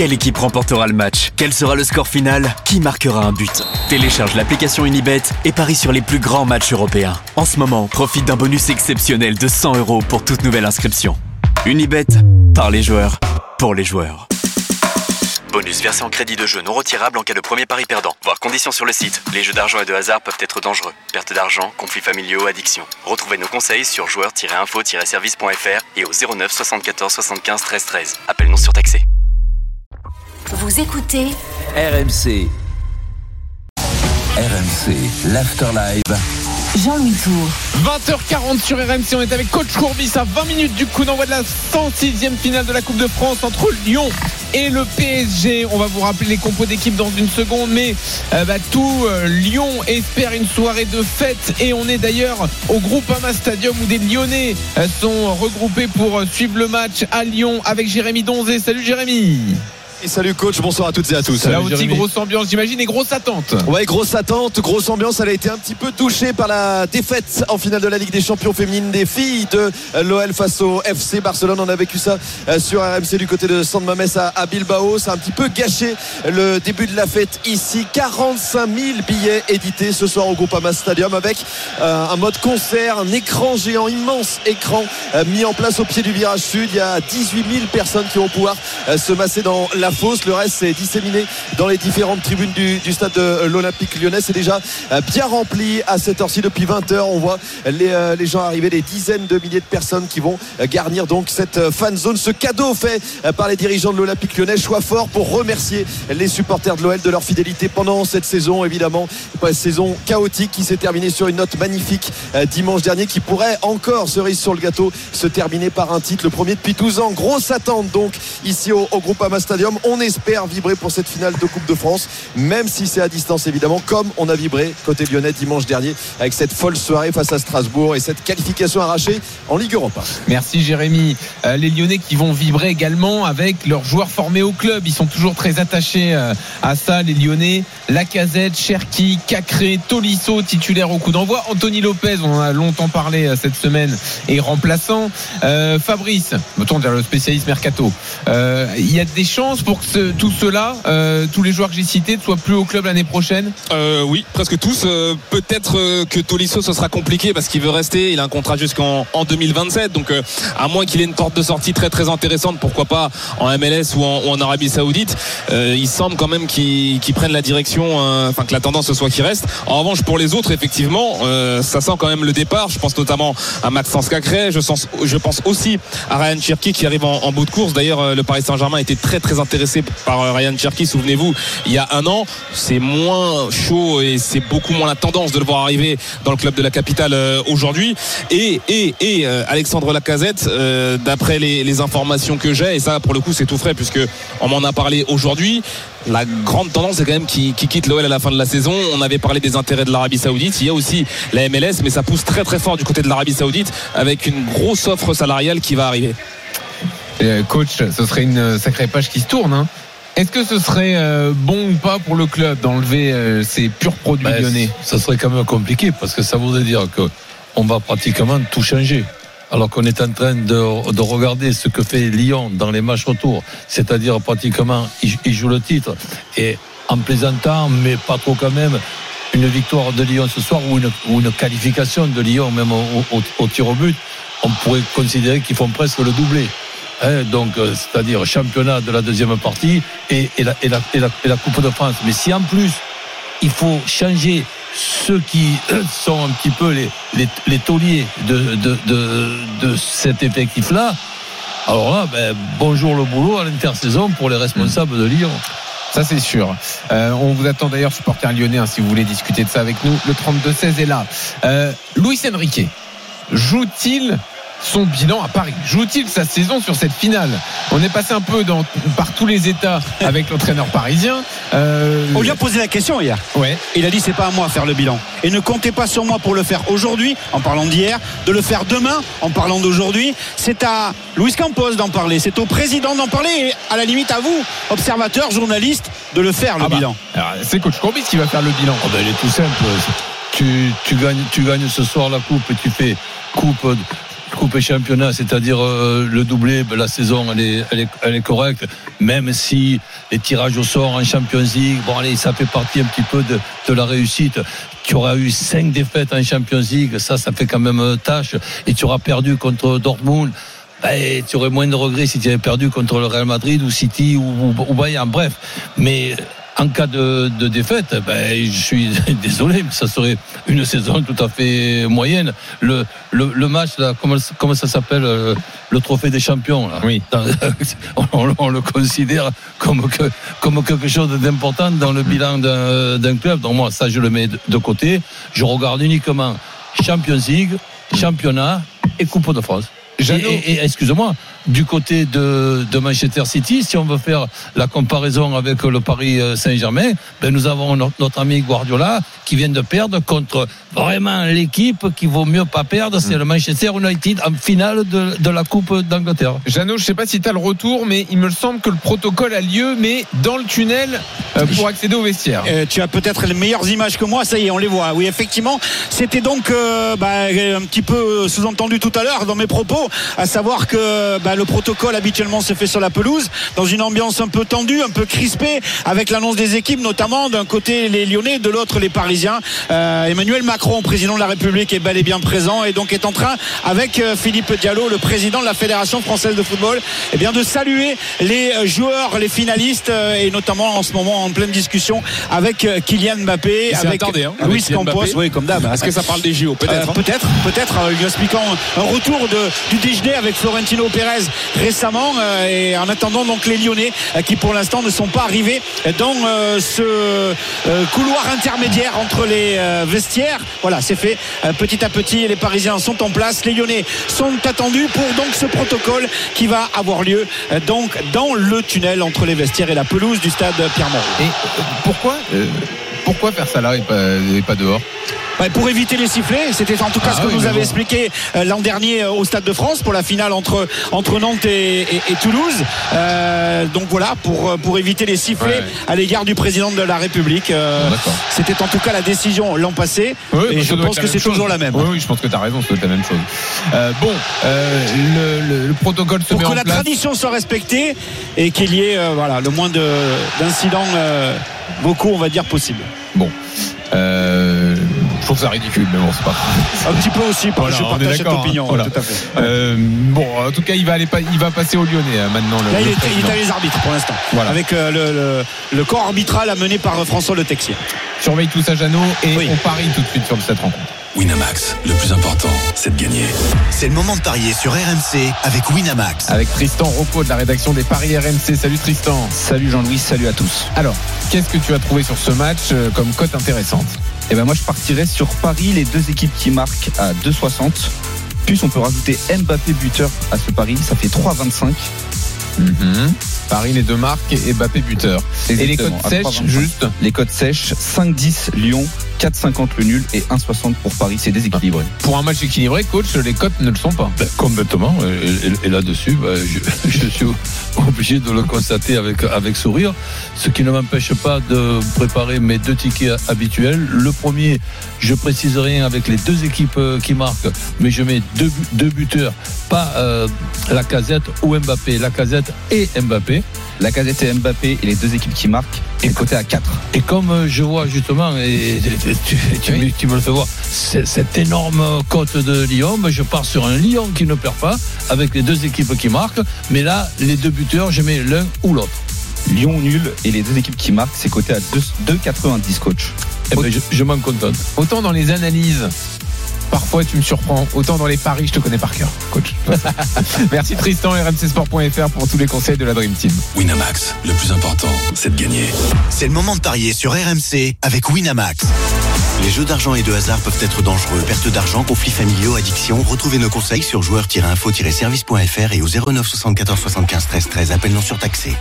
Quelle équipe remportera le match? Quel sera le score final? Qui marquera un but? Télécharge l'application Unibet et parie sur les plus grands matchs européens. En ce moment, profite d'un bonus exceptionnel de 100 € pour toute nouvelle inscription. Unibet, par les joueurs, pour les joueurs. Bonus versé en crédit de jeu non retirable en cas de premier pari perdant. Voir conditions sur le site. Les jeux d'argent et de hasard peuvent être dangereux. Perte d'argent, conflits familiaux, addiction. Retrouvez nos conseils sur joueurs-info-service.fr et au 09 74 75 13 13. Appel non surtaxé. Vous écoutez RMC. RMC, l'Afterlive. Jean-Louis Tour. 20h40 sur RMC, on est avec Coach Courbis à 20 minutes du coup d'envoi de la 106e finale de la Coupe de France entre Lyon et le PSG. On va vous rappeler les compos d'équipe dans une seconde, mais Lyon espère une soirée de fête et on est d'ailleurs au Groupama Stadium où des Lyonnais sont regroupés pour suivre le match à Lyon avec Jérémy Donzé. Salut Jérémy. Et salut coach, bonsoir à toutes et à tous. Là aussi grosse ambiance j'imagine et grosse attente. Ouais, grosse attente, grosse ambiance. Elle a été un petit peu touchée par la défaite en finale de la Ligue des Champions féminines des filles de l'OL face au FC Barcelone. On a vécu ça sur RMC du côté de San Mamés à Bilbao. Ça a un petit peu gâché le début de la fête ici. 45 000 billets édités ce soir au Groupama Stadium avec un mode concert, un écran géant, immense écran mis en place au pied du virage sud. Il y a 18 000 personnes qui vont pouvoir se masser dans la fosse. Le reste c'est disséminé dans les différentes tribunes du stade de l'Olympique Lyonnais. C'est déjà bien rempli à cette heure-ci depuis 20h. On voit les gens arriver, des dizaines de milliers de personnes qui vont garnir donc cette fan zone. Ce cadeau fait par les dirigeants de l'Olympique Lyonnais, choix fort pour remercier les supporters de l'OL de leur fidélité pendant cette saison, évidemment saison chaotique qui s'est terminée sur une note magnifique dimanche dernier, qui pourrait encore, cerise sur le gâteau, se terminer par un titre, le premier depuis 12 ans. Grosse attente donc ici au Groupama Stadium. On espère vibrer pour cette finale de Coupe de France, même si c'est à distance évidemment, comme on a vibré côté lyonnais dimanche dernier avec cette folle soirée face à Strasbourg et cette qualification arrachée en Ligue Europa. Merci Jérémy. Les Lyonnais qui vont vibrer également avec leurs joueurs formés au club. Ils sont toujours très attachés à ça, les Lyonnais. Lacazette, Cherki, Cacré, Tolisso titulaire au coup d'envoi. Anthony Lopez, on en a longtemps parlé cette semaine, est remplaçant. Fabrice, mettons dire le spécialiste Mercato. Il y a des chances pour que tout cela, tous les joueurs que j'ai cités, ne soient plus au club l'année prochaine? Oui, presque tous. Peut-être que Tolisso, ce sera compliqué parce qu'il veut rester. Il a un contrat jusqu'en 2027. Donc, à moins qu'il ait une porte de sortie très très intéressante, pourquoi pas en MLS ou en Arabie Saoudite, il semble quand même qu'ils prennent la direction, que la tendance ce soit qu'il reste. En revanche, pour les autres, effectivement, ça sent quand même le départ. Je pense notamment à Maxence Cacré. Je pense aussi à Ryan Cherki qui arrive en bout de course. D'ailleurs, le Paris Saint-Germain était très très intéressé par Ryan Cherki, souvenez-vous, il y a un an. C'est moins chaud et c'est beaucoup moins la tendance de le voir arriver dans le club de la capitale aujourd'hui. Et Alexandre Lacazette, d'après les informations que j'ai, et ça pour le coup c'est tout frais puisque on m'en a parlé aujourd'hui, la grande tendance c'est quand même qu'il quitte l'OL à la fin de la saison. On avait parlé des intérêts de l'Arabie Saoudite, il y a aussi la MLS, mais ça pousse très très fort du côté de l'Arabie Saoudite avec une grosse offre salariale qui va arriver. Coach, ce serait une sacrée page qui se tourne, hein. Est-ce que ce serait bon ou pas pour le club d'enlever ces purs produits lyonnais? Ça serait quand même compliqué parce que ça voudrait dire qu'on va pratiquement tout changer. Alors qu'on est en train de regarder ce que fait Lyon dans les matchs retour, c'est-à-dire pratiquement il joue le titre et en plaisantant, mais pas trop quand même, une victoire de Lyon ce soir ou une qualification de Lyon même au tir au but, on pourrait considérer qu'ils font presque le doublé. Donc c'est-à-dire championnat de la deuxième partie et la Coupe de France. Mais si en plus il faut changer ceux qui sont un petit peu les tauliers de cet effectif-là, alors là, bonjour le boulot à l'intersaison pour les responsables de Lyon. Ça c'est sûr. On vous attend d'ailleurs, supporters lyonnais, si vous voulez discuter de ça avec nous. Le 32-16 est là. Luis Enrique joue-t-il son bilan à Paris? Joue-t-il sa saison sur cette finale? On est passé un peu par tous les états avec l'entraîneur parisien. On lui a posé la question hier. Ouais. Il a dit c'est pas à moi à faire le bilan. Et ne comptez pas sur moi pour le faire aujourd'hui, en parlant d'hier, de le faire demain, en parlant d'aujourd'hui. C'est à Luis Campos d'en parler, c'est au président d'en parler et à la limite à vous, observateurs, journalistes, de le faire le bilan. Alors, c'est coach Courbis qui va faire le bilan. Il est tout simple. Tu gagnes ce soir la coupe et tu fais coupe Coupe et championnat, c'est-à-dire le doublé, la saison elle est correcte, même si les tirages au sort en Champions League, bon allez, ça fait partie un petit peu de la réussite. Tu auras eu 5 défaites en Champions League, ça fait quand même tâche, et tu auras perdu contre Dortmund. Et tu aurais moins de regrets si tu avais perdu contre le Real Madrid ou City ou Bayern, bref. Mais en cas de défaite, je suis désolé, mais ça serait une saison tout à fait moyenne. Le match là, comment ça s'appelle, le trophée des champions là. Oui. On le considère comme quelque chose d'important dans le bilan d'un club. Donc moi, ça je le mets de côté. Je regarde uniquement Champions League, championnat et Coupe de France. Et excuse-moi, du côté de Manchester City, si on veut faire la comparaison avec le Paris Saint-Germain, nous avons notre ami Guardiola qui vient de perdre contre vraiment l'équipe qui vaut mieux pas perdre, c'est le Manchester United en finale de la Coupe d'Angleterre. Jeannot, je sais pas si tu as le retour, mais il me semble que le protocole a lieu, mais dans le tunnel pour accéder au vestiaire. Tu as peut-être les meilleures images que moi, ça y est, on les voit. Oui, effectivement, c'était donc un petit peu sous-entendu tout à l'heure dans mes propos, à savoir que le protocole habituellement se fait sur la pelouse, dans une ambiance un peu tendue, un peu crispée, avec l'annonce des équipes, notamment d'un côté les Lyonnais, de l'autre les Parisiens. Emmanuel Macron, président de la République, est bel et bien présent et donc est en train, avec Philippe Diallo, le président de la Fédération française de football, de saluer les joueurs, les finalistes, et notamment en ce moment en pleine discussion avec Kylian Mbappé, avec Luis Campos. Oui, comme d'hab. Est-ce que ça parle des JO? Peut-être. Peut-être, lui expliquant un retour du déjeuner avec Florentino Pérez récemment, et en attendant donc les Lyonnais qui pour l'instant ne sont pas arrivés dans ce couloir intermédiaire entre les vestiaires. Voilà, c'est fait petit à petit, les Parisiens sont en place, les Lyonnais sont attendus pour donc ce protocole qui va avoir lieu donc dans le tunnel entre les vestiaires et la pelouse du stade Pierre-Mauroy. Et pourquoi faire ça là et pas dehors? Pour éviter les sifflets, c'était en tout cas ce que nous avait expliqué l'an dernier au Stade de France pour la finale entre Nantes et Toulouse. Donc voilà, pour éviter les sifflets à l'égard du président de la République. C'était en tout cas la décision l'an passé, et je pense que c'est toujours la même. Oui, je pense que tu as raison, c'est la même chose. Le protocole se met en place. Pour que la tradition soit respectée et qu'il y ait le moins d'incidents beaucoup, on va dire, possible. Bon. Je trouve ça ridicule, mais bon, c'est pas grave. Un petit peu aussi, je partage cette opinion. Voilà. Tout à fait. En tout cas, il va passer au Lyonnais maintenant. Là, il est à les arbitres pour l'instant. Voilà. Avec le corps arbitral amené par François Le Texier. Surveille tout ça, Jeannot, et on parie tout de suite sur cette rencontre. Winamax, le plus important, c'est de gagner. C'est le moment de parier sur RMC avec Winamax. Avec Tristan Rocco de la rédaction des Paris RMC. Salut Tristan. Salut Jean-Louis, salut à tous. Alors, qu'est-ce que tu as trouvé sur ce match comme cote intéressante? Moi je partirais sur Paris, les deux équipes qui marquent à 2,60. Plus on peut rajouter Mbappé buteur à ce pari, ça fait 3,25. Paris, les deux marques et Mbappé buteur. Exactement. Et les cotes sèches, juste? Les cotes sèches, 5,10 Lyon, 4,50 le nul et 1,60 pour Paris, c'est déséquilibré. Pour un match équilibré, coach, les cotes ne le sont pas. Complètement. Et là-dessus, je suis obligé de le constater avec sourire. Ce qui ne m'empêche pas de préparer mes deux tickets habituels. Le premier, je précise rien avec les deux équipes qui marquent, mais je mets deux buteurs, pas Lacazette ou Mbappé. Lacazette et Mbappé. Lacazette et Mbappé et les deux équipes qui marquent, et côté à 4. Et comme je vois justement, et tu me le fais voir, cette énorme cote de Lyon, je pars sur un Lyon qui ne perd pas, avec les deux équipes qui marquent, mais là, les deux buteurs, je mets l'un ou l'autre. Lyon nul et les deux équipes qui marquent, c'est coté à 2,90 coach. Je m'en contente. Autant dans les analyses, parfois tu me surprends, autant dans les paris je te connais par cœur, coach. Merci Tristan, rmcsport.fr pour tous les conseils de la Dream Team. Winamax, le plus important, c'est de gagner. C'est le moment de parier sur RMC avec Winamax. Les jeux d'argent et de hasard peuvent être dangereux. Perte d'argent, conflits familiaux, addiction. Retrouvez nos conseils sur joueurs-info-service.fr et au 09 74 75 13 13. Appel non surtaxé.